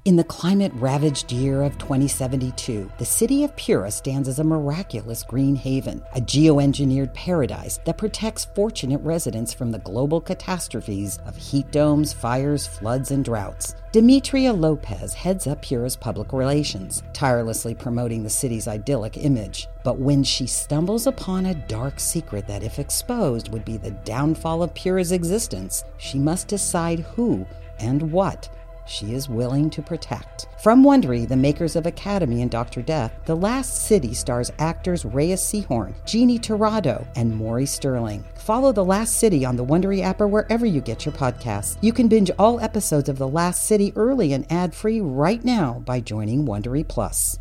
In the climate-ravaged year of 2072, the city of Pura stands as a miraculous green haven, a geoengineered paradise that protects fortunate residents from the global catastrophes of heat domes, fires, floods, and droughts. Demetria Lopez heads up Pura's public relations, tirelessly promoting the city's idyllic image. But when she stumbles upon a dark secret that, if exposed, would be the downfall of Pura's existence, she must decide who and what she is willing to protect. From Wondery, the makers of Academy and Dr. Death, The Last City stars actors Reyes Sehorn, Jeannie Torrado, and Maury Sterling. Follow The Last City on the Wondery app or wherever you get your podcasts. You can binge all episodes of The Last City early and ad-free right now by joining Wondery Plus.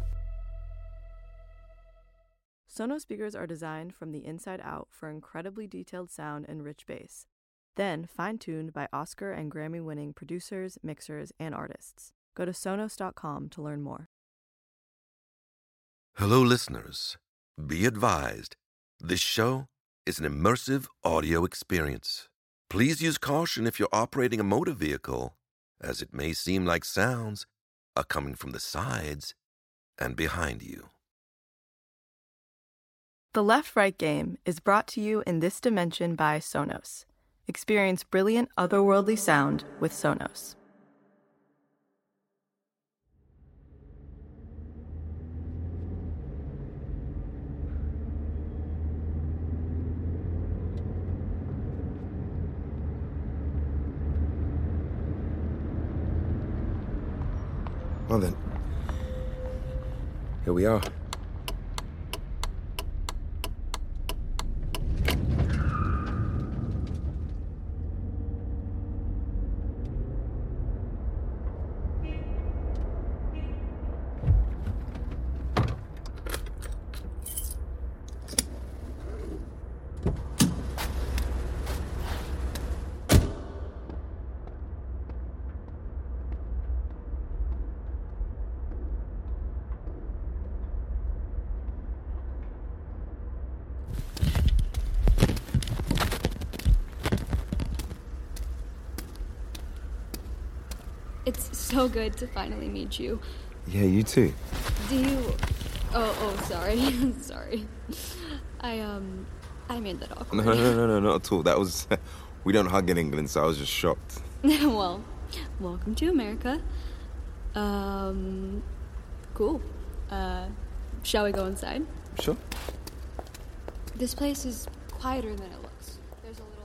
Sonos speakers are designed from the inside out for incredibly detailed sound and rich bass, then fine-tuned by Oscar and Grammy-winning producers, mixers, and artists. Go to Sonos.com to learn more. Hello, listeners. Be advised, this show is an immersive audio experience. Please use caution if you're operating a motor vehicle, as it may seem like sounds are coming from the sides and behind you. The Left-Right Game is brought to you in this dimension by Sonos. Experience brilliant otherworldly sound with Sonos. Well then, here we are. It's so good to finally meet you. Yeah, you too. Do you... Oh, sorry. Sorry. I made that awkward. No, not at all. That was... We don't hug in England, so I was just shocked. Well, welcome to America. Cool. Shall we go inside? Sure. This place is quieter than it looks. There's a little...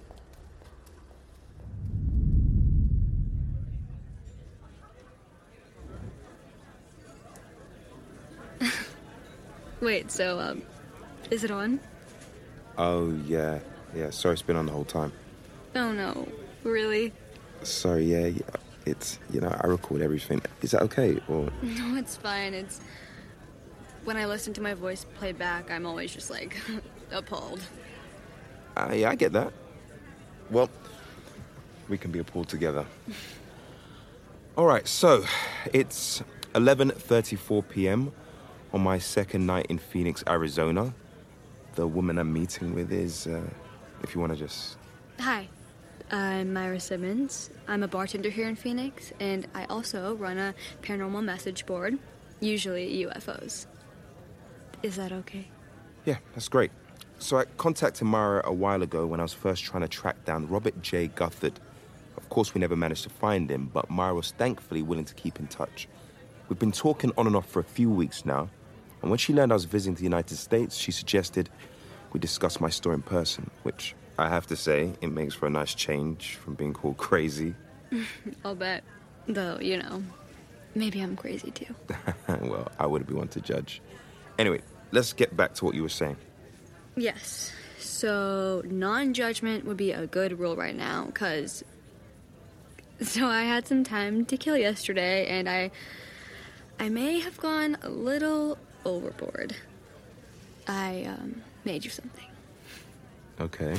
Wait, so, is it on? Oh, yeah. Sorry, it's been on the whole time. Oh, no. Really? Sorry, yeah. It's, I record everything. Is that okay, or...? No, it's fine. It's... When I listen to my voice played back, I'm always just, appalled. Yeah, I get that. Well, we can be appalled together. All right, so, it's 11:34 p.m., on my second night in Phoenix, Arizona. The woman I'm meeting with is, if you want to just... Hi, I'm Myra Simmons. I'm a bartender here in Phoenix, and I also run a paranormal message board, usually UFOs. Is that okay? Yeah, that's great. So I contacted Myra a while ago when I was first trying to track down Robert J. Guthard. Of course, we never managed to find him, but Myra was thankfully willing to keep in touch. We've been talking on and off for a few weeks now, and when she learned I was visiting the United States, she suggested we discuss my story in person, which I have to say, it makes for a nice change from being called crazy. I'll bet. Though, maybe I'm crazy too. Well, I wouldn't be one to judge. Anyway, let's get back to what you were saying. Yes. So, non-judgment would be a good rule right now, because... So I had some time to kill yesterday, and I may have gone a little overboard. I, made you something. Okay.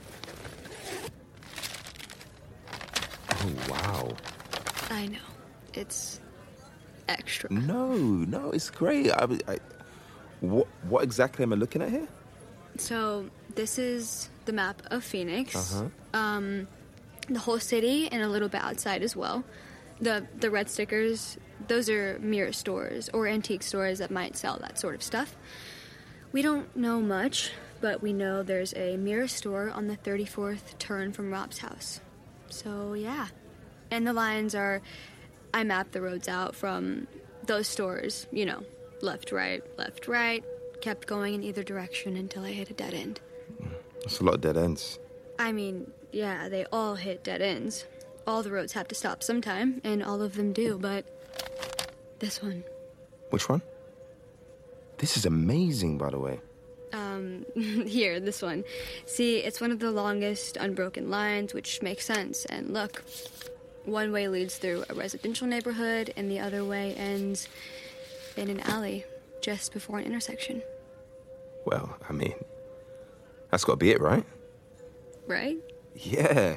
Oh, wow. I know. It's extra. No, it's great. What exactly am I looking at here? So, this is the map of Phoenix. Uh-huh. The whole city and a little bit outside as well. The red stickers, those are mirror stores or antique stores that might sell that sort of stuff. We don't know much, but we know there's a mirror store on the 34th turn from Rob's house. So, yeah. And the lines are, I mapped the roads out from those stores, you know, left, right, kept going in either direction until I hit a dead end. That's a lot of dead ends. I mean, yeah, they all hit dead ends. All the roads have to stop sometime, and all of them do, but this one. Which one? This is amazing, by the way. Here, this one. See, it's one of the longest unbroken lines, which makes sense. And look, one way leads through a residential neighborhood, and the other way ends in an alley just before an intersection. Well, I mean, that's got to be it, right? Right? Yeah.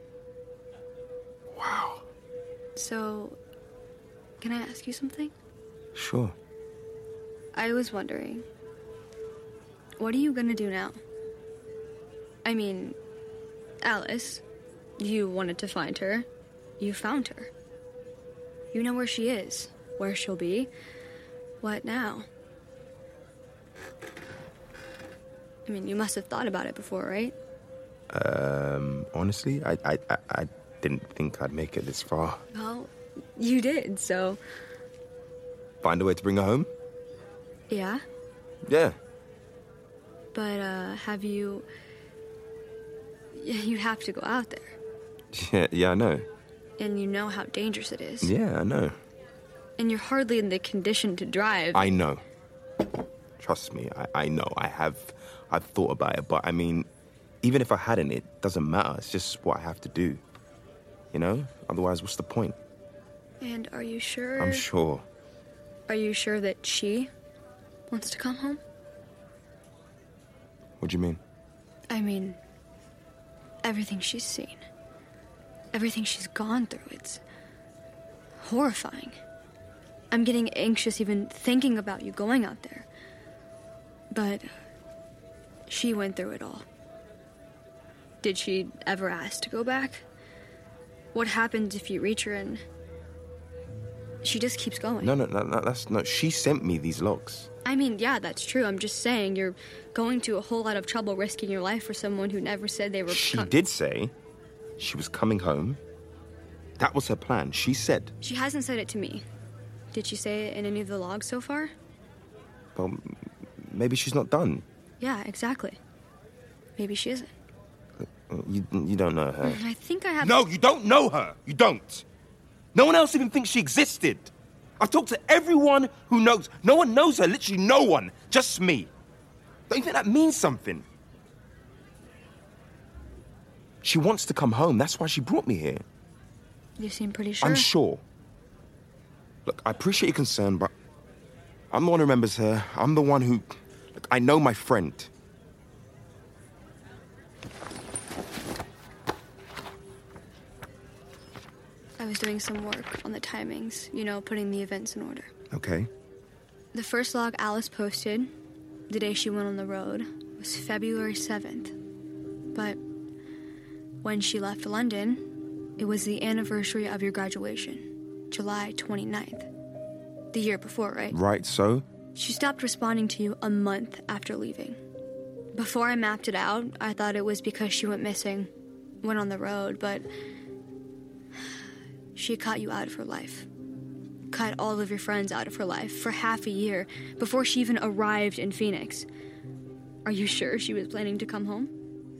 Wow. So, can I ask you something? Sure. I was wondering, what are you gonna do now? I mean, Alice, you wanted to find her. You found her. You know where she is, where she'll be. What now? I mean, you must have thought about it before, right? Honestly, I didn't think I'd make it this far. Well, you did, so... Find a way to bring her home? Yeah? Yeah. But, have you... You have to go out there. Yeah, I know. And you know how dangerous it is. Yeah, I know. And you're hardly in the condition to drive. I know. Trust me, I know. I've thought about it, but I mean, even if I hadn't, it doesn't matter. It's just what I have to do. You know? Otherwise, what's the point? And are you sure? I'm sure. Are you sure that she wants to come home? What do you mean? I mean, everything she's seen. Everything she's gone through. It's horrifying. I'm getting anxious even thinking about you going out there. But she went through it all. Did she ever ask to go back? What happens if you reach her and she just keeps going? No, she sent me these logs. I mean, yeah, that's true. I'm just saying you're going to a whole lot of trouble risking your life for someone who never said they were... She did say she was coming home. That was her plan. She said... She hasn't said it to me. Did she say it in any of the logs so far? Well, maybe she's not done. Yeah, exactly. Maybe she isn't. You don't know her. I think I have... No, you don't know her. You don't. No one else even thinks she existed. I've talked to everyone who knows. No one knows her. Literally no one. Just me. Don't you think that means something? She wants to come home. That's why she brought me here. You seem pretty sure. I'm sure. Look, I appreciate your concern, but I'm the one who remembers her. I'm the one who... Look, I know my friend. I was doing some work on the timings, you know, putting the events in order. Okay. The first log Alice posted, the day she went on the road, was February 7th. But when she left London, it was the anniversary of your graduation, July 29th. The year before, right? Right, so? She stopped responding to you a month after leaving. Before I mapped it out, I thought it was because she went missing, went on the road, but she cut you out of her life. Cut all of your friends out of her life for half a year before she even arrived in Phoenix. Are you sure she was planning to come home?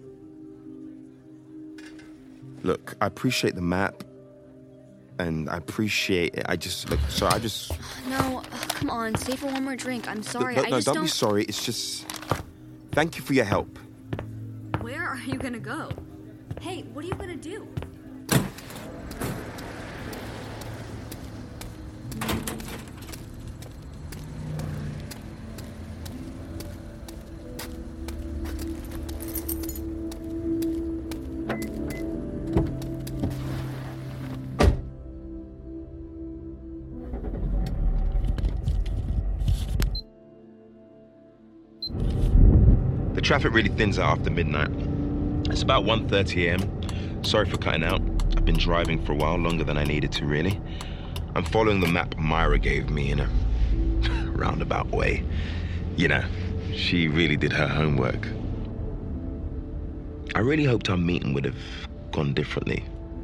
Look, I appreciate the map, and I appreciate it. No, come on, save for one more drink. I'm sorry, No, don't be sorry. It's just... Thank you for your help. Where are you gonna go? Hey, what are you gonna do? The traffic really thins out after midnight. It's about 1:30 a.m. Sorry for cutting out. I I've been driving for a while, longer than I needed to, really. I'm following the map Myra gave me in a roundabout way. You know, she really did her homework. I really hoped our meeting would have gone differently.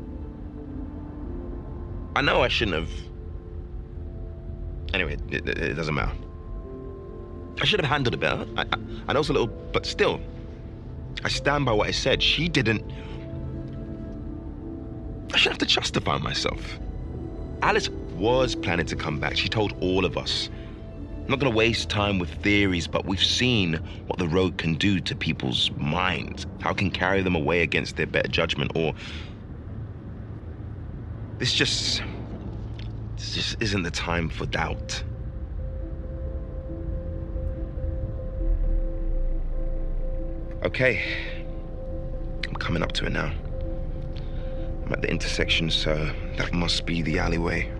I know I shouldn't have... Anyway, it doesn't matter. I should have handled it better. I know it's a little... But still, I stand by what I said. She didn't... I shouldn't have to justify myself. Alice was planning to come back. She told all of us. I'm not going to waste time with theories, but we've seen what the road can do to people's minds. How it can carry them away against their better judgment, or... This just isn't the time for doubt. Okay. I'm coming up to it now. I'm at the intersection, so that must be the alleyway.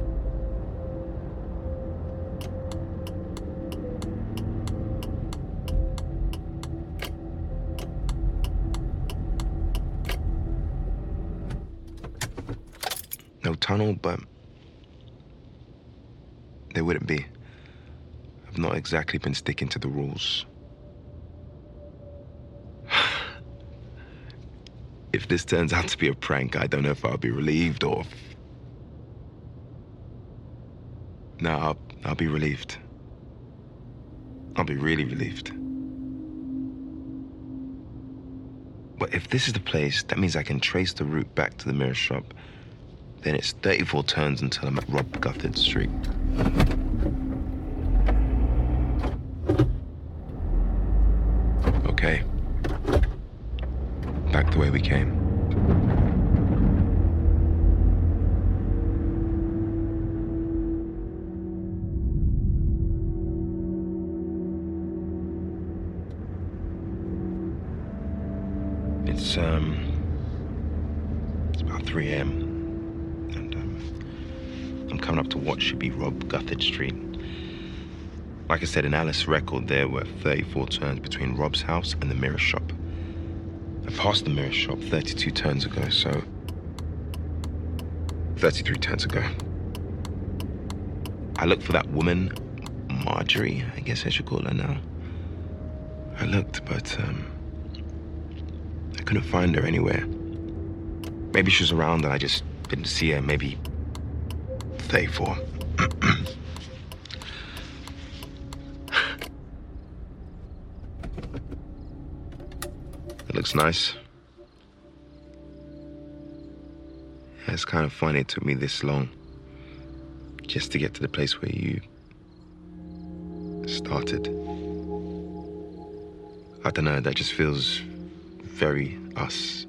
No tunnel, but there wouldn't be. I've not exactly been sticking to the rules. If this turns out to be a prank, I don't know if I'll be relieved or... No, I'll be relieved. I'll be really relieved. But if this is the place, that means I can trace the route back to the mirror shop. Then it's 34 turns until I'm at Rob Guthard Street. Okay. Back the way we came. It's about 3 a.m. I'm coming up to what should be Rob Guthard Street. Like I said, in Alice's record, there were 34 turns between Rob's house and the mirror shop. I passed the mirror shop 32 turns ago, so 33 turns ago. I looked for that woman, Marjorie, I guess I should call her now. I looked, but I couldn't find her anywhere. Maybe she was around and I just didn't see her. Maybe 34. It looks nice. Yeah, it's kind of funny it took me this long just to get to the place where you started. I don't know, that just feels very us.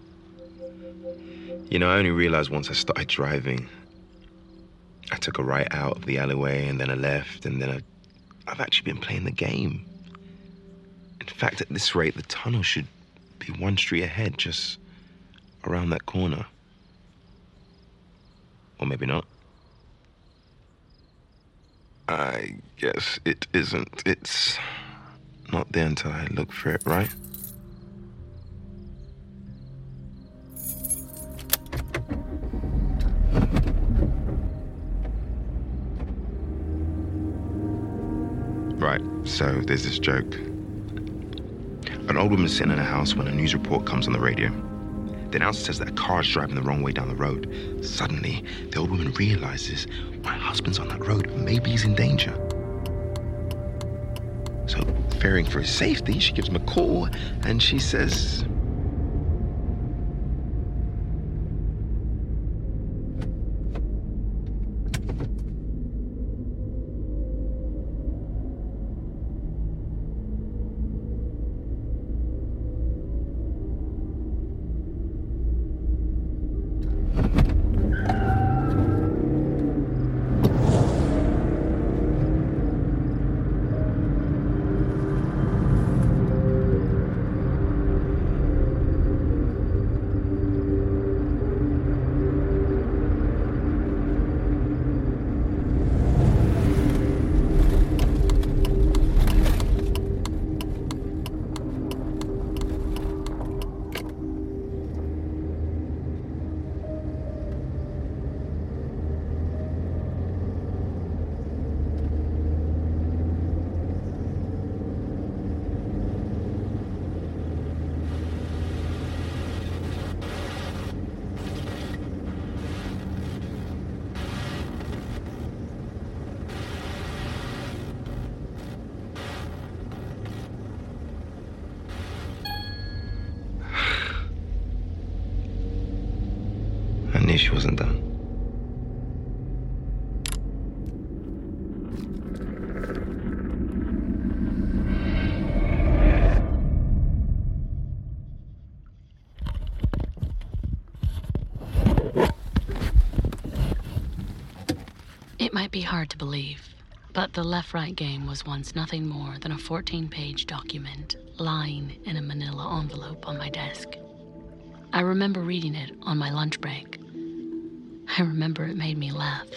You know, I only realized once I started driving. I took a right out of the alleyway and then a left, and then I've actually been playing the game. In fact, at this rate, the tunnel should be one street ahead, just around that corner. Or maybe not. I guess it isn't. It's not there until I look for it, right? Right, so there's this joke. An old woman is sitting in a house when a news report comes on the radio. The announcer says that a car is driving the wrong way down the road. Suddenly, the old woman realizes, my husband's on that road, maybe he's in danger. So, fearing for his safety, she gives him a call, and she says... wasn't done. It might be hard to believe, but the left-right game was once nothing more than a 14-page document lying in a manila envelope on my desk. I remember reading it on my lunch break. I remember it made me laugh.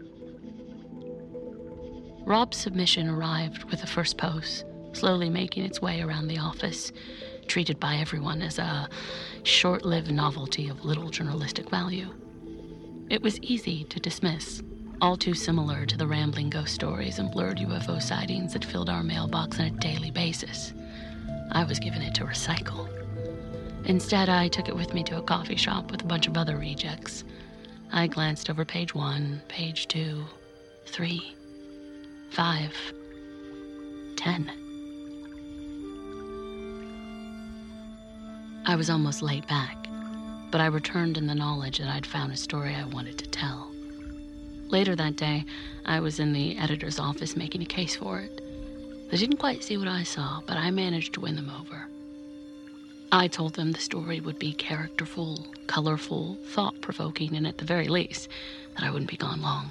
Rob's submission arrived with the first post, slowly making its way around the office, treated by everyone as a short-lived novelty of little journalistic value. It was easy to dismiss, all too similar to the rambling ghost stories and blurred UFO sightings that filled our mailbox on a daily basis. I was given it to recycle. Instead, I took it with me to a coffee shop with a bunch of other rejects. I glanced over page 1, page 2, 3, 5, 10. I was almost late back, but I returned in the knowledge that I'd found a story I wanted to tell. Later that day, I was in the editor's office making a case for it. They didn't quite see what I saw, but I managed to win them over. I told them the story would be characterful, colorful, thought-provoking, and at the very least, that I wouldn't be gone long.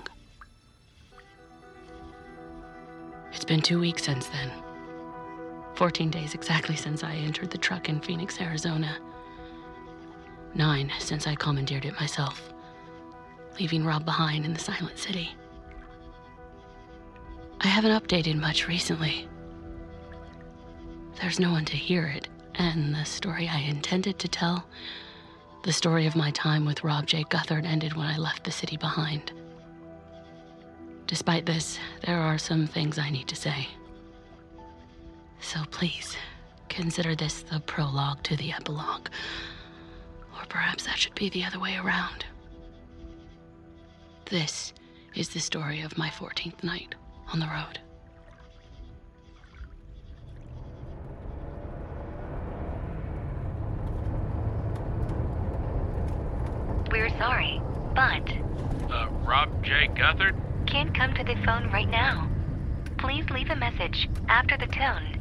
It's been 2 weeks since then. 14 days exactly since I entered the truck in Phoenix, Arizona. 9 since I commandeered it myself, leaving Rob behind in the silent city. I haven't updated much recently. There's no one to hear it, and the story I intended to tell, the story of my time with Rob J. Guthert, ended when I left the city behind. Despite this, there are some things I need to say. So please, consider this the prologue to the epilogue. Or perhaps that should be the other way around. This is the story of my 14th night on the road. We're sorry, but... Rob J. Guthert? Can't come to the phone right now. Please leave a message after the tone.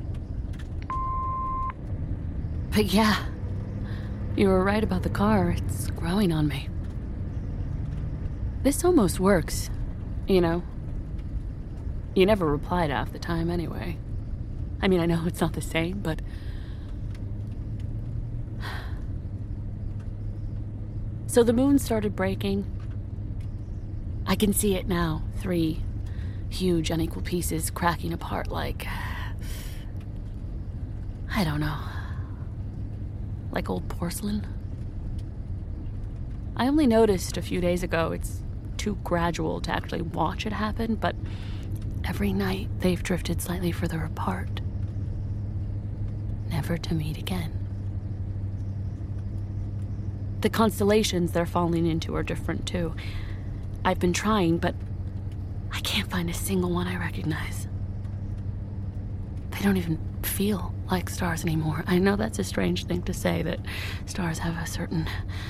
But yeah, you were right about the car. It's growing on me. This almost works, you know. You never replied half the time anyway. I mean, I know it's not the same, but... So the moon started breaking. I can see it now. 3 huge unequal pieces cracking apart like... I don't know. Like old porcelain. I only noticed a few days ago it's too gradual to actually watch it happen, but every night they've drifted slightly further apart. Never to meet again. The constellations they're falling into are different too. I've been trying, but I can't find a single one I recognize. They don't even feel like stars anymore. I know that's a strange thing to say, that stars have a certain...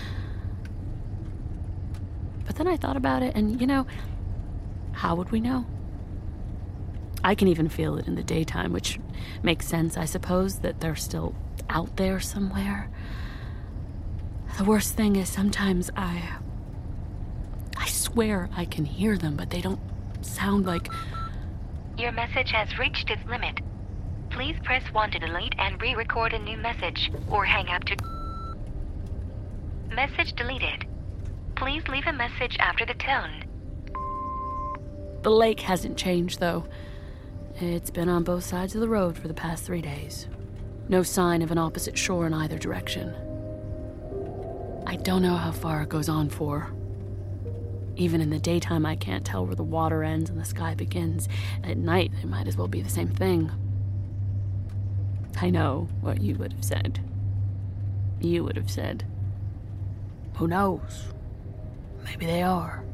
But then I thought about it, and, you know, how would we know? I can even feel it in the daytime, which makes sense, I suppose, that they're still out there somewhere. The worst thing is sometimes I swear I can hear them, but they don't sound like... Your message has reached its limit. Please press 1 to delete and re-record a new message, or hang up to... Message deleted. Please leave a message after the tone. The lake hasn't changed, though. It's been on both sides of the road for the past 3 days. No sign of an opposite shore in either direction. I don't know how far it goes on for. Even in the daytime, I can't tell where the water ends and the sky begins. At night, it might as well be the same thing. I know what you would have said. You would have said, who knows? Maybe they are.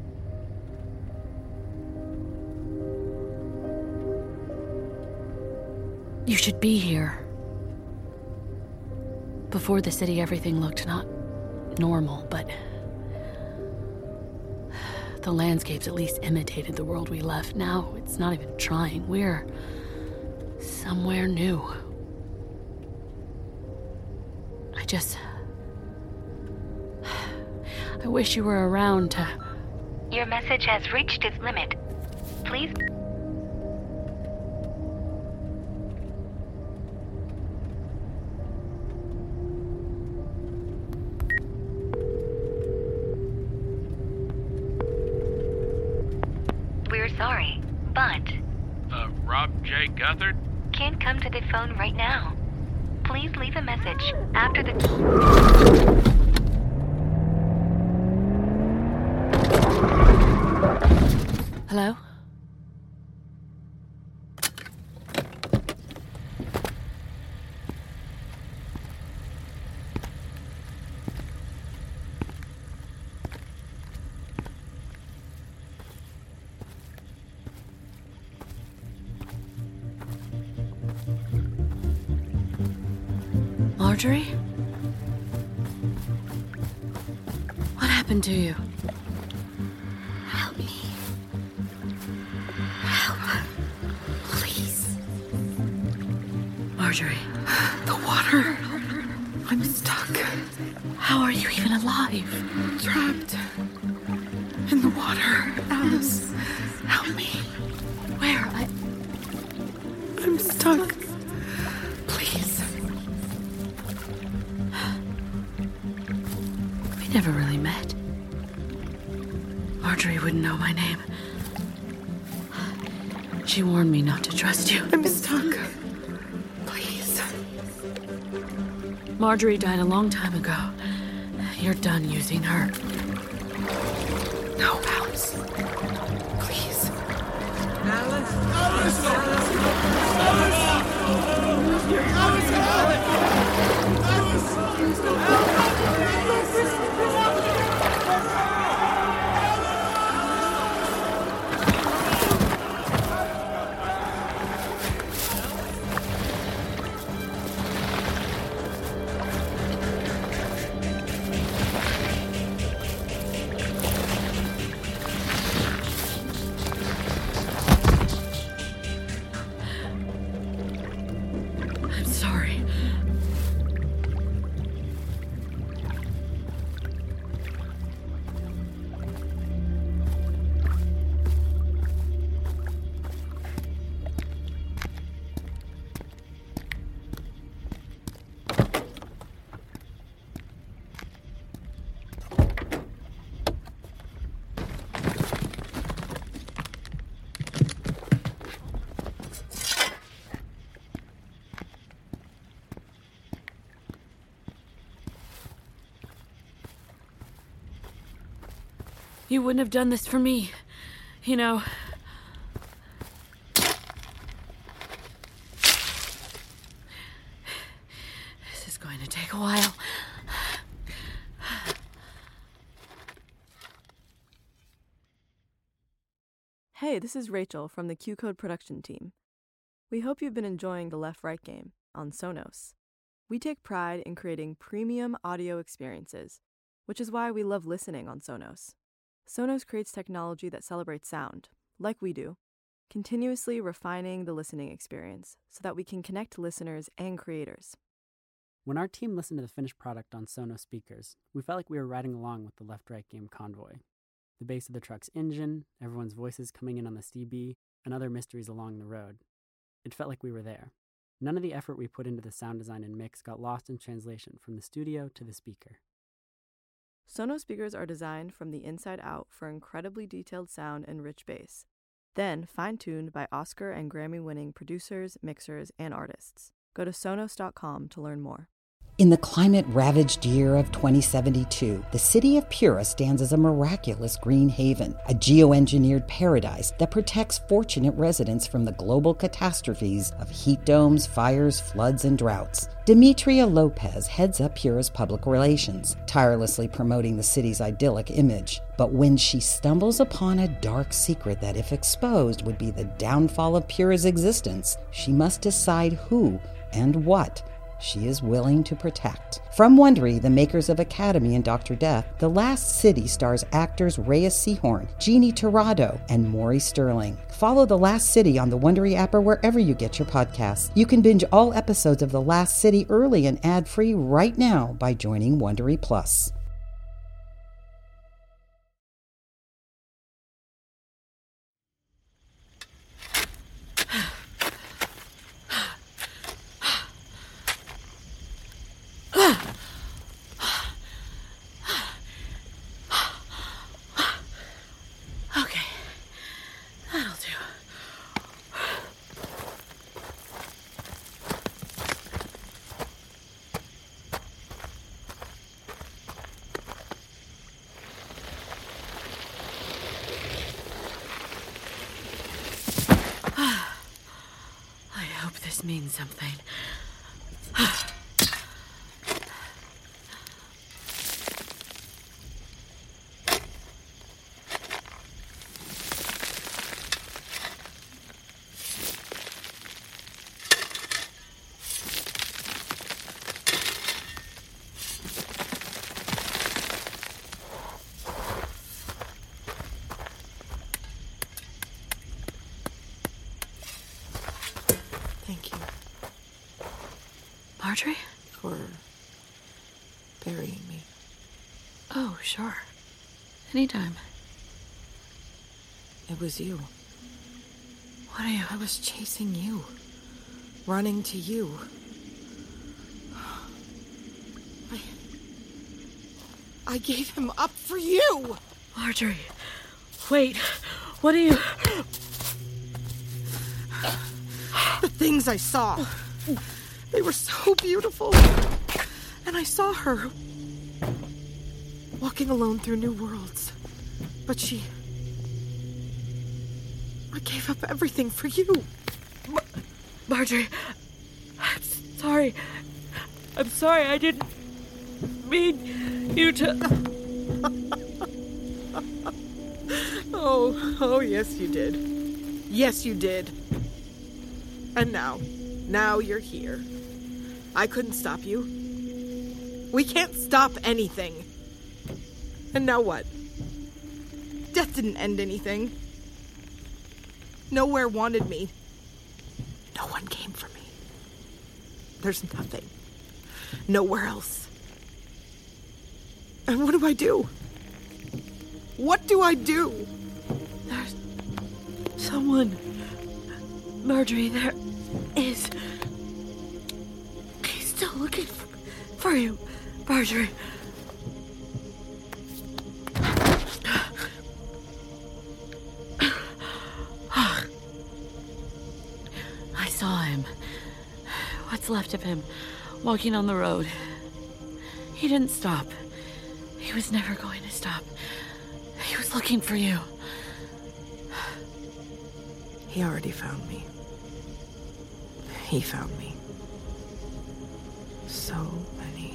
You should be here. Before the city, everything looked not normal, but The landscapes at least imitated the world we left. Now it's not even trying. We're somewhere new. I wish you were around to... Your message has reached its limit. Please... We're sorry, but... Rob J. Guthert? Can't come to the phone right now. Please leave a message after the... Hello? Marjorie? What happened to you? Help me. Help. Please. Marjorie. The water. I'm stuck. How are you even alive? Trapped. In the water. Alice, help me. Where? I'm stuck. Please. We never really met. Marjorie wouldn't know my name. She warned me not to trust you. I'm stuck. Please. Marjorie died a long time ago. You're done using her. No, Alice. Please. Alice! Alice! Alice! I'm sorry. You wouldn't have done this for me, you know. This is going to take a while. Hey, this is Rachel from the Q-Code production team. We hope you've been enjoying the Left-Right game on Sonos. We take pride in creating premium audio experiences, which is why we love listening on Sonos. Sonos creates technology that celebrates sound, like we do, continuously refining the listening experience so that we can connect listeners and creators. When our team listened to the finished product on Sonos speakers, we felt like we were riding along with the Left-Right game convoy. The bass of the truck's engine, everyone's voices coming in on the CB, and other mysteries along the road. It felt like we were there. None of the effort we put into the sound design and mix got lost in translation from the studio to the speaker. Sonos speakers are designed from the inside out for incredibly detailed sound and rich bass, then fine-tuned by Oscar and Grammy-winning producers, mixers, and artists. Go to Sonos.com to learn more. In the climate-ravaged year of 2072, the city of Pura stands as a miraculous green haven, a geoengineered paradise that protects fortunate residents from the global catastrophes of heat domes, fires, floods, and droughts. Demetria Lopez heads up Pura's public relations, tirelessly promoting the city's idyllic image. But when she stumbles upon a dark secret that, if exposed, would be the downfall of Pura's existence, she must decide who and what she is willing to protect. From Wondery, the makers of Academy and Dr. Death, The Last City stars actors Reyes Sehorn, Jeannie Torrado, and Maury Sterling. Follow The Last City on the Wondery app or wherever you get your podcasts. You can binge all episodes of The Last City early and ad-free right now by joining Wondery Plus. Means something. Thank you. Marjorie? For burying me. Oh, sure. Anytime. It was you. What are you? I was chasing you. Running to you. I gave him up for you! Marjorie, wait. What are you... The things I saw. They were so beautiful. And I saw her walking alone through new worlds. But I gave up everything for you. Marjorie, I'm sorry. I'm sorry, I didn't mean you to... Oh, yes you did. Yes you did. And now you're here. I couldn't stop you. We can't stop anything. And now what? Death didn't end anything. Nowhere wanted me. No one came for me. There's nothing. Nowhere else. And what do I do? What do I do? There's someone. Marjorie, there is. He's still looking for you, Marjorie. I saw him. What's left of him, walking on the road. He didn't stop. He was never going to stop. He was looking for you. He already found me. He found me. So many.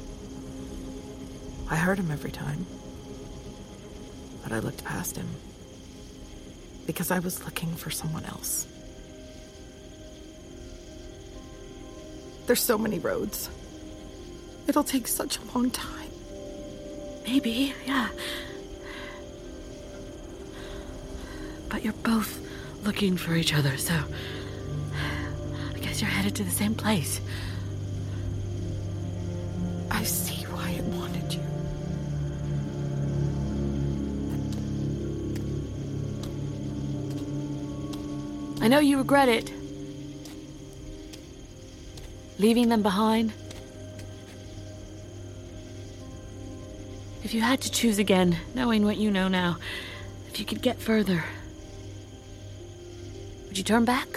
I heard him every time. But I looked past him. Because I was looking for someone else. There's so many roads. It'll take such a long time. Maybe, yeah. But you're both looking for each other, so I guess you're headed to the same place. I see why it wanted you. I know you regret it. Leaving them behind. If you had to choose again, knowing what you know now, if you could get further, would you turn back?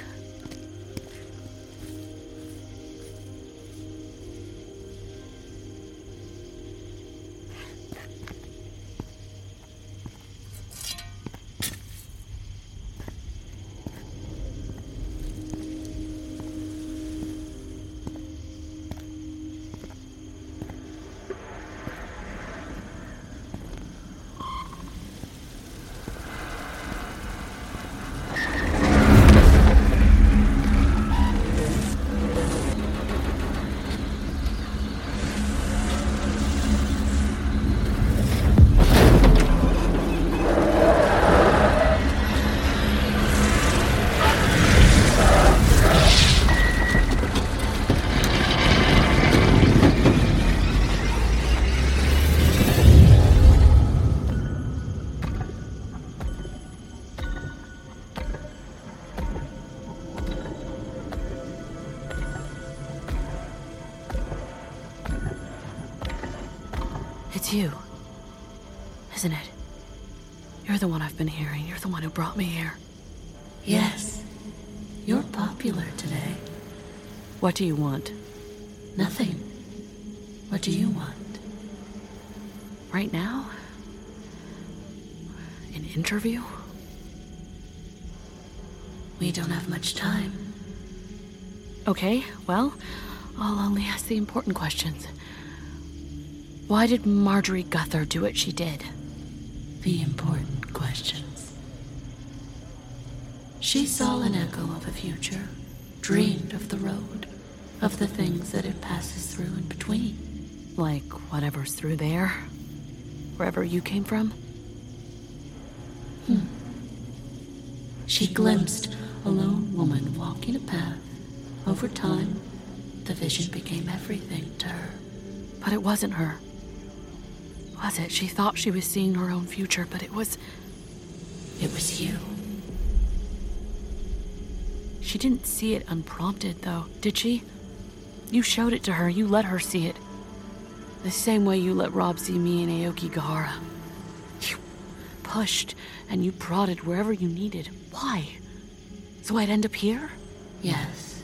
It's you, isn't it? You're the one I've been hearing. You're the one who brought me here. Yes. You're popular today. What do you want? Nothing. What do you want? Right now? An interview? We don't have much time. Okay, well, I'll only ask the important questions. Why did Marjorie Guthrie do what she did? The important questions. She saw an echo of a future, dreamed of the road, of the things that it passes through in between. Like whatever's through there? Wherever you came from? She glimpsed a lone woman walking a path. Over time, the vision became everything to her. But it wasn't her. Was it? She thought she was seeing her own future, but it was you. She didn't see it unprompted, though, did she? You showed it to her. You let her see it. The same way you let Rob see me and Aokigahara. You pushed and you prodded wherever you needed. Why? So I'd end up here? Yes.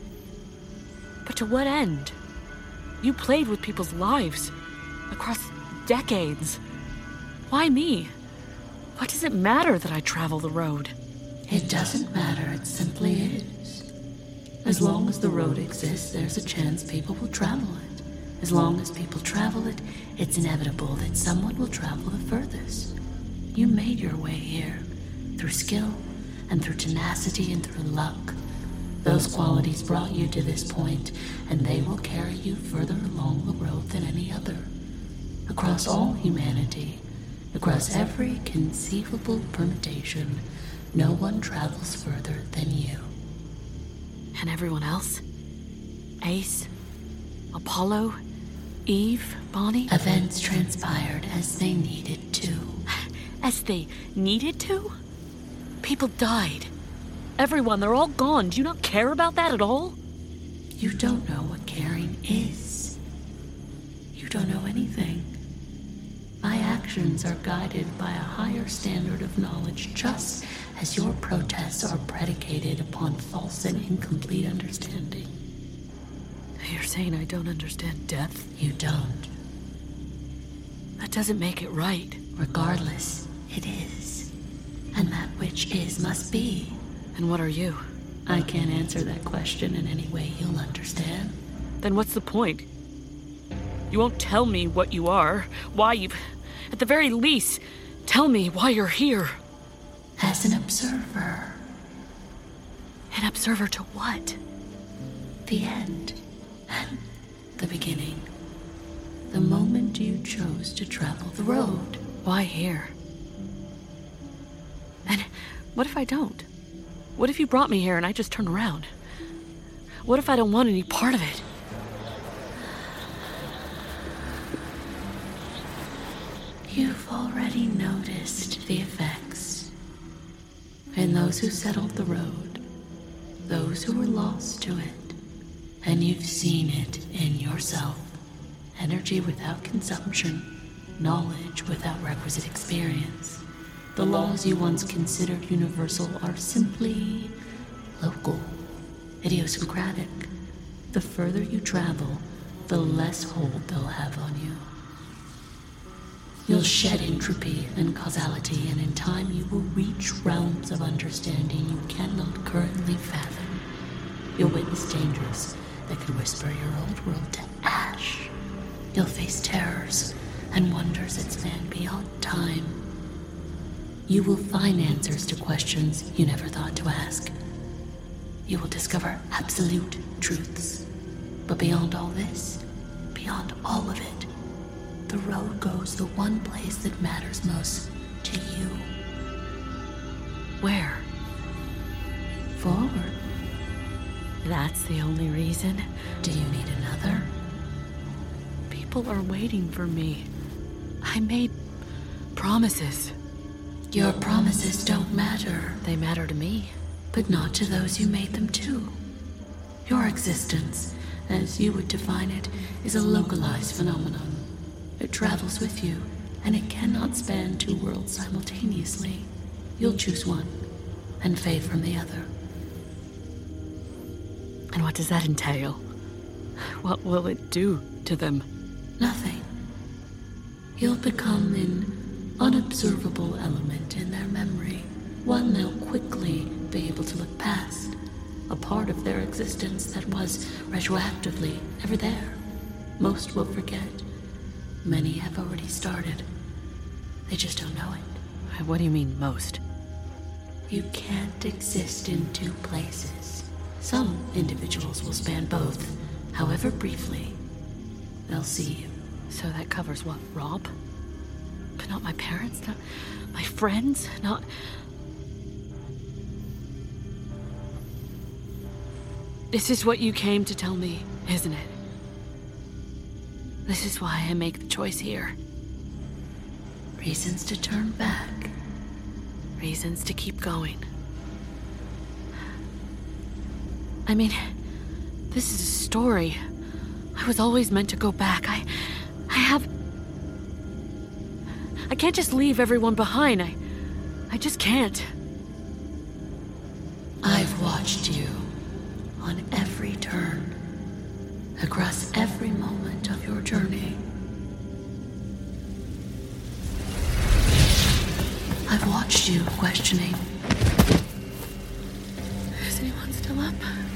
But to what end? You played with people's lives. Across decades. Why me? What does it matter that I travel the road? It doesn't matter, it simply is. As long as the road exists, there's a chance people will travel it. As long as people travel it, it's inevitable that someone will travel the furthest. You made your way here, through skill, and through tenacity, and through luck. Those qualities brought you to this point, and they will carry you further along the road than any other. Across all humanity, across every conceivable permutation, no one travels further than you. And everyone else? Ace? Apollo? Eve? Bonnie? Events transpired as they needed to. As they needed to? People died. Everyone, they're all gone. Do you not care about that at all? You don't know what caring is. You don't know anything. My actions are guided by a higher standard of knowledge, just as your protests are predicated upon false and incomplete understanding. You're saying I don't understand death? You don't. That doesn't make it right. Regardless, it is. And that which is must be. And what are you? I can't answer that question in any way you'll understand. Then what's the point? You won't tell me what you are, why you've... At the very least, tell me why you're here. As an observer. An observer to what? The end. And the beginning. The moment you chose to travel the road. Why here? And what if I don't? What if you brought me here and I just turn around? What if I don't want any part of it? You've already noticed the effects. In those who settled the road, those who were lost to it, and you've seen it in yourself. Energy without consumption, knowledge without requisite experience. The laws you once considered universal are simply local, idiosyncratic. The further you travel, the less hold they'll have on you. You'll shed entropy and causality, and in time you will reach realms of understanding you cannot currently fathom. You'll witness dangers that could whisper your old world to ash. You'll face terrors and wonders that span beyond time. You will find answers to questions you never thought to ask. You will discover absolute truths. But beyond all this, beyond all of it, the road goes the one place that matters most to you. Where? Forward. That's the only reason? Do you need another? People are waiting for me. I made promises. Your promises don't matter. They matter to me. But not to those you made them to. Your existence, as you would define it, is a localized phenomenon. It travels with you, and it cannot span two worlds simultaneously. You'll choose one, and fade from the other. And what does that entail? What will it do to them? Nothing. You'll become an unobservable element in their memory, one they'll quickly be able to look past, a part of their existence that was retroactively ever there. Most will forget. Many have already started. They just don't know it. What do you mean, most? You can't exist in two places. Some individuals will span both, however briefly. They'll see you. So that covers what, Rob? But not my parents, not my friends, not... This is what you came to tell me, isn't it? This is why I make the choice here. Reasons to turn back. Reasons to keep going. I mean, this is a story. I was always meant to go back. I can't just leave everyone behind. I just can't. I've watched you on every turn, across every moment of your journey. I've watched you questioning. Is anyone still up?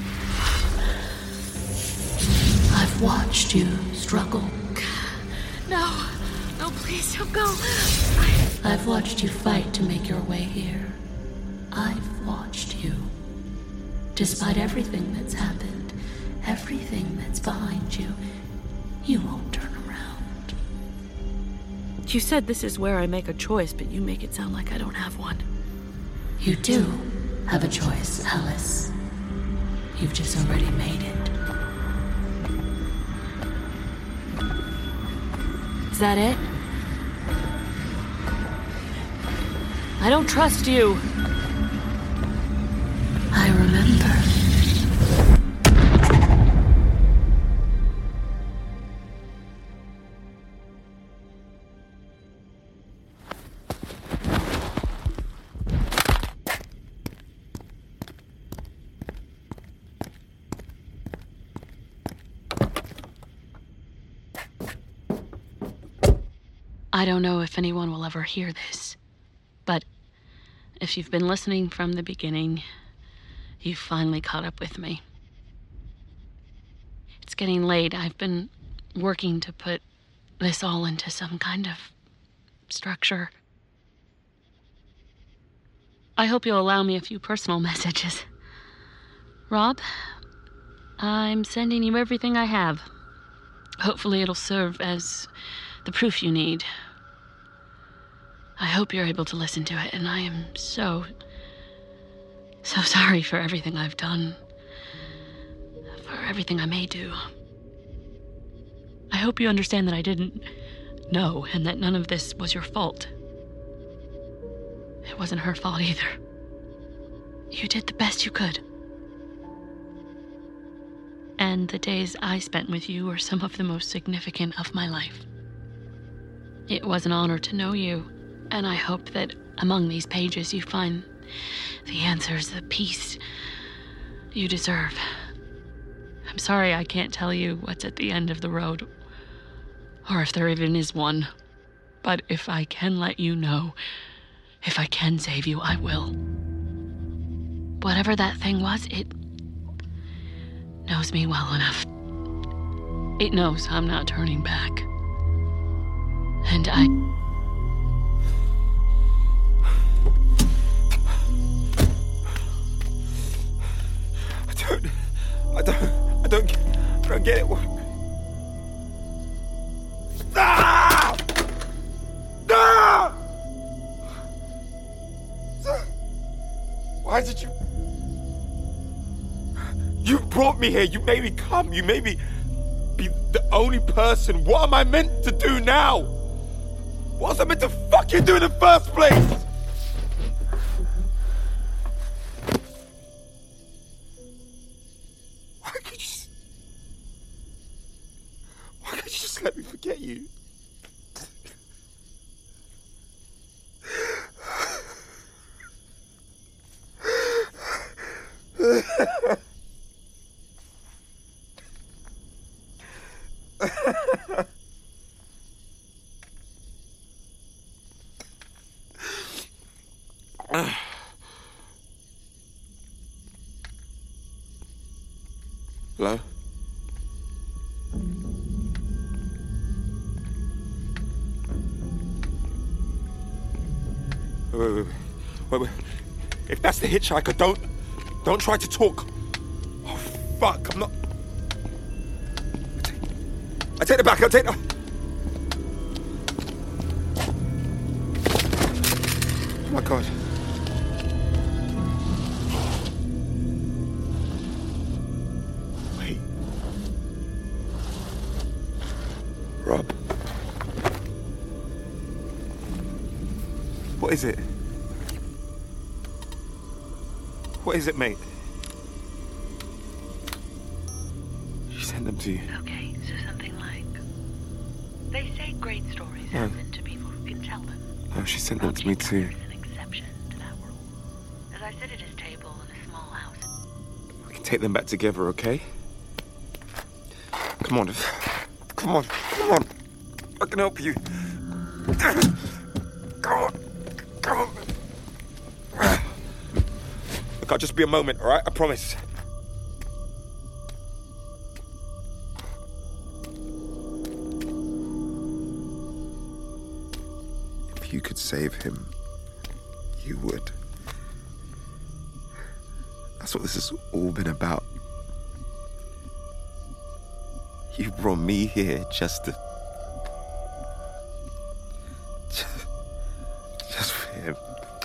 I've watched you struggle. No, please don't go. I've watched you fight to make your way here. I've watched you. Despite everything that's happened, everything that's behind you, you won't turn around. You said this is where I make a choice, but you make it sound like I don't have one. You do have a choice, Alice. You've just already made it. Is that it? I don't trust you. I remember. I don't know if anyone will ever hear this, but if you've been listening from the beginning, you've finally caught up with me. It's getting late. I've been working to put this all into some kind of structure. I hope you'll allow me a few personal messages. Rob, I'm sending you everything I have. Hopefully it'll serve as the proof you need. I hope you're able to listen to it, and I am so sorry for everything I've done, for everything I may do. I hope you understand that I didn't know, and that none of this was your fault. It wasn't her fault either. You did the best you could. And the days I spent with you were some of the most significant of my life. It was an honor to know you, and I hope that among these pages you find the answers, the peace you deserve. I'm sorry I can't tell you what's at the end of the road, or if there even is one. But if I can let you know, if I can save you, I will. Whatever that thing was, it knows me well enough. It knows I'm not turning back. And I don't get it. Ah! Ah! Why did you... You brought me here. You made me come. You made me be the only person. What am I meant to do now? What was I meant to fucking do in the first place? Why can't you just let me forget you? Hello? Wait. If that's the hitchhiker, don't try to talk. Oh, fuck, I'm not... I take it back, I'll take it... Oh my God. Wait. Rob. What is it? What is it, mate? She sent them to you. Okay, so something like... They say great stories happen to people who can tell them. No, she sent them to me too. There's an exception to that rule. As I sit at his table in a small house. We can take them back together, okay? Come on. Come on. I can help you. Come on. Look, I'll just be a moment, all right? I promise. If you could save him, you would. That's what this has all been about. You brought me here just to... just for him.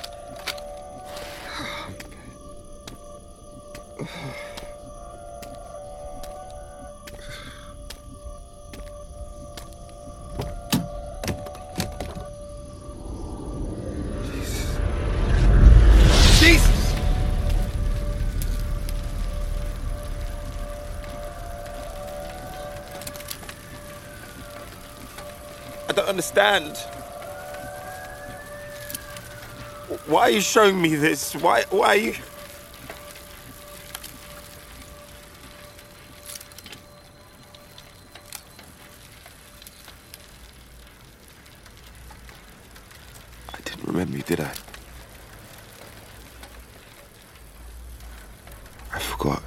Jesus! I don't understand. Why are you showing me this? Why are you... I didn't remember you, did I? I forgot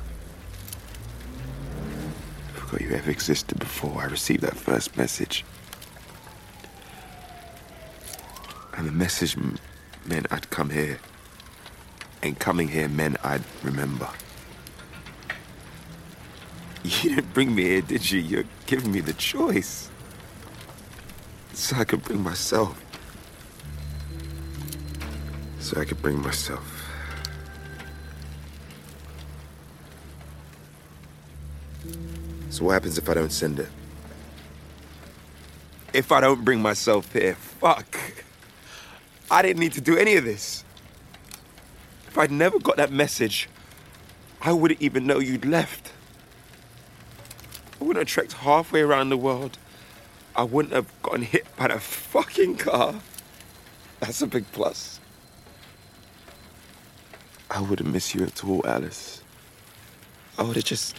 you ever existed before I received that first message. And the message meant I'd come here. And coming here meant I'd remember. You didn't bring me here, did you? You're giving me the choice. So I could bring myself. So what happens if I don't send it? If I don't bring myself here? Fuck. I didn't need to do any of this. If I'd never got that message, I wouldn't even know you'd left. I wouldn't have trekked halfway around the world. I wouldn't have gotten hit by that fucking car. That's a big plus. I wouldn't miss you at all, Alice. I would have just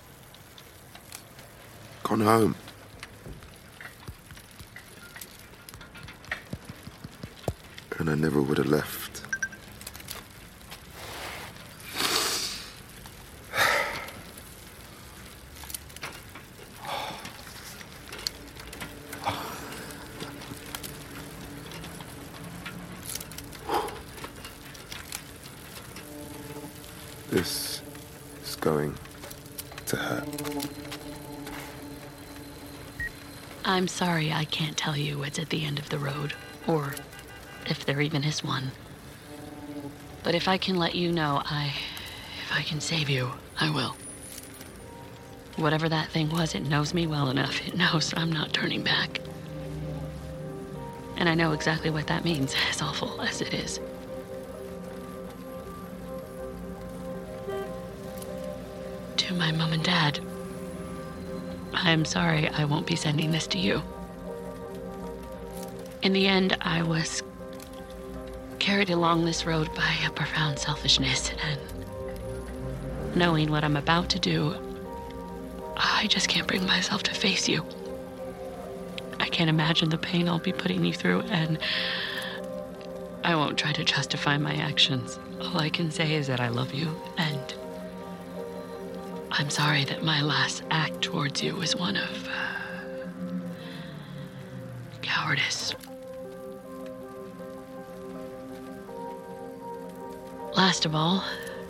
gone home. And I never would have left. This is going to hurt. I'm sorry I can't tell you what's at the end of the road, or if there even is one. But if I can let you know, if I can save you, I will. Whatever that thing was, it knows me well enough. It knows I'm not turning back. And I know exactly what that means, as awful as it is. To my mom and dad, I'm sorry I won't be sending this to you. In the end, I was carried along this road by a profound selfishness, and knowing what I'm about to do, I just can't bring myself to face you. I can't imagine the pain I'll be putting you through, and I won't try to justify my actions. All I can say is that I love you, and I'm sorry that my last act towards you was one of cowardice. Last of all,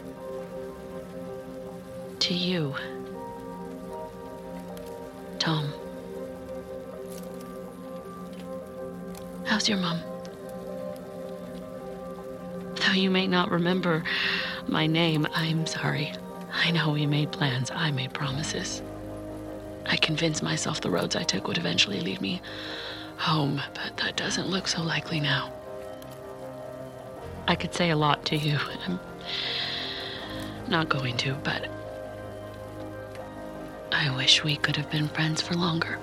to you, Tom. How's your mom? Though you may not remember my name, I'm sorry. I know we made plans. I made promises. I convinced myself the roads I took would eventually lead me home, but that doesn't look so likely now. I could say a lot to you. I'm not going to, but I wish we could have been friends for longer.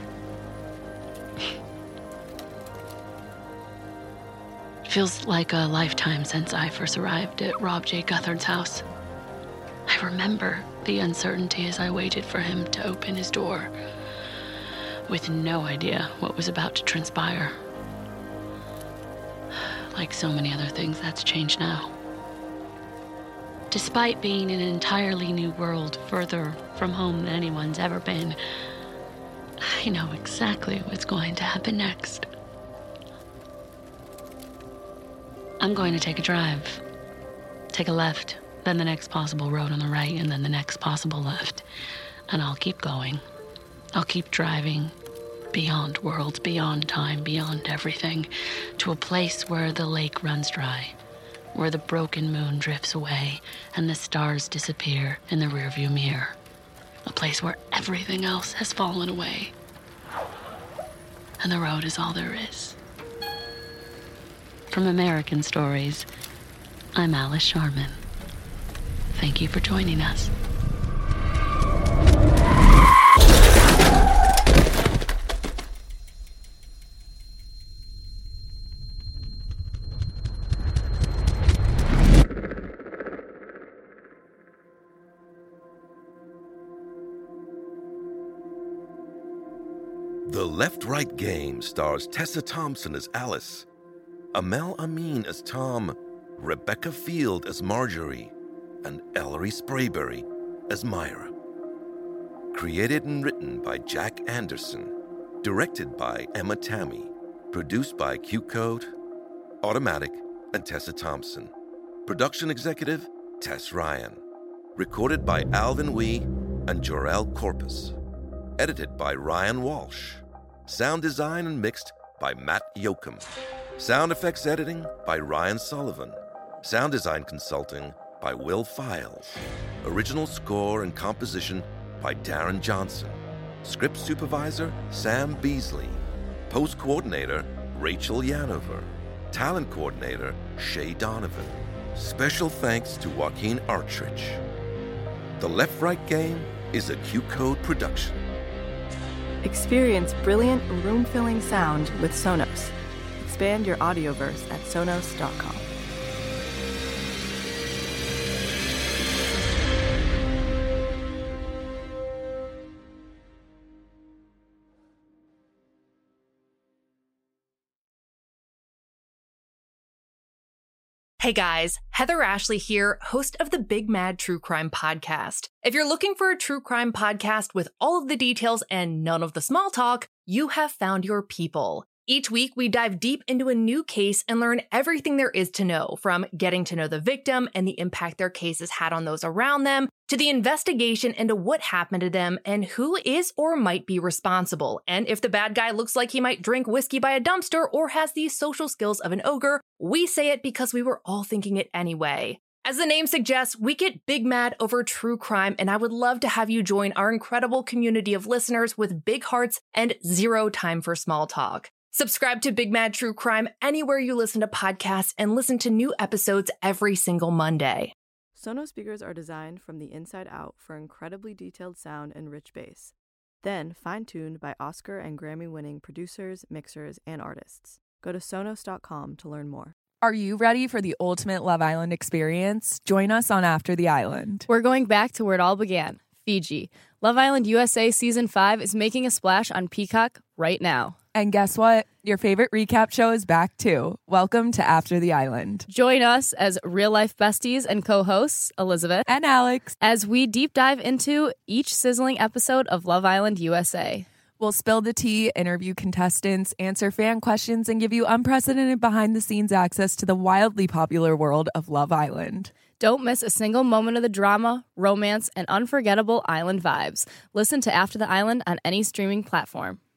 It feels like a lifetime since I first arrived at Rob J. Guthard's house. I remember the uncertainty as I waited for him to open his door, with no idea what was about to transpire. Like so many other things, that's changed now. Despite being in an entirely new world, further from home than anyone's ever been, I know exactly what's going to happen next. I'm going to take a drive. Take a left, then the next possible road on the right, and then the next possible left. And I'll keep going. I'll keep driving beyond worlds, beyond time, beyond everything, to a place where the lake runs dry, where the broken moon drifts away and the stars disappear in the rearview mirror. A place where everything else has fallen away. And the road is all there is. From American Stories, I'm Alice Sharman. Thank you for joining us. The Left-Right Game stars Tessa Thompson as Alice, Amel Amin as Tom, Rebecca Field as Marjorie, and Ellery Sprayberry as Myra. Created and written by Jack Anderson, directed by Emma Tammy, produced by Q-Code, Automatic, and Tessa Thompson. Production executive, Tess Ryan. Recorded by Alvin Wee and Jorel Corpus. Edited by Ryan Walsh. Sound design and mixed by Matt Yoakum. Sound effects editing by Ryan Sullivan. Sound design consulting by Will Files. Original score and composition by Darren Johnson. Script supervisor, Sam Beasley. Post coordinator, Rachel Yanover. Talent coordinator, Shay Donovan. Special thanks to Joaquin Artrich. The Left-Right Game is a Q-Code production. Experience brilliant, room-filling sound with Sonos. Expand your audioverse at Sonos.com. Hey guys, Heather Ashley here, host of the Big Mad True Crime Podcast. If you're looking for a true crime podcast with all of the details and none of the small talk, you have found your people. Each week, we dive deep into a new case and learn everything there is to know, from getting to know the victim and the impact their case has had on those around them, to the investigation into what happened to them and who is or might be responsible. And if the bad guy looks like he might drink whiskey by a dumpster or has the social skills of an ogre, we say it because we were all thinking it anyway. As the name suggests, we get big mad over true crime, and I would love to have you join our incredible community of listeners with big hearts and zero time for small talk. Subscribe to Big Mad True Crime anywhere you listen to podcasts and listen to new episodes every single Monday. Sonos speakers are designed from the inside out for incredibly detailed sound and rich bass, then fine-tuned by Oscar and Grammy-winning producers, mixers, and artists. Go to Sonos.com to learn more. Are you ready for the ultimate Love Island experience? Join us on After the Island. We're going back to where it all began, Fiji. Love Island USA Season 5 is making a splash on Peacock right now. And guess what? Your favorite recap show is back too. Welcome to After the Island. Join us as real-life besties and co-hosts, Elizabeth and Alex, as we deep dive into each sizzling episode of Love Island USA. We'll spill the tea, interview contestants, answer fan questions, and give you unprecedented behind-the-scenes access to the wildly popular world of Love Island. Don't miss a single moment of the drama, romance, and unforgettable island vibes. Listen to After the Island on any streaming platform.